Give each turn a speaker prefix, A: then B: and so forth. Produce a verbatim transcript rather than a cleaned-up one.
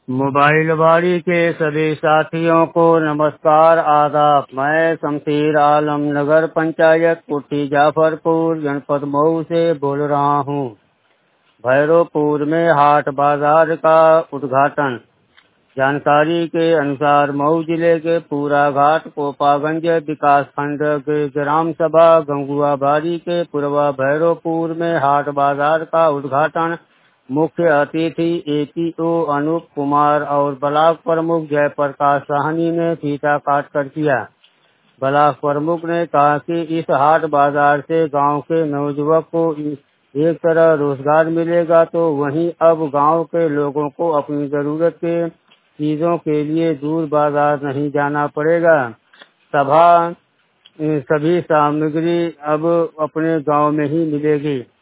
A: Mobile बाड़ी के सभी साथियों को नमस्कार आदाब। मैं शमशीर आलम नगर पंचायत कोठी जाफरपुर जनपद मऊ से बोल रहा हूँ। भैरवपुर में हाट बाजार का उद्घाटन। जानकारी के अनुसार मऊ जिले के पूरा घाट कोपागंज विकास खंड के ग्राम सभा गंगुआ बाड़ी के पूर्वा भैरवपुर में हाट बाजार का उद्घाटन मुख्य अतिथि एपीओ अनूप कुमार और ब्लॉक प्रमुख जयप्रकाश साहनी ने फीता काट कर किया। ब्लॉक प्रमुख ने कहा कि इस हाट बाजार से गांव के नौजुवक को एक तरह रोजगार मिलेगा, तो वहीं अब गांव के लोगों को अपनी जरूरत के चीजों के लिए दूर बाजार नहीं जाना पड़ेगा। सभा सभी सामग्री अब अपने गांव में ही मिलेगी।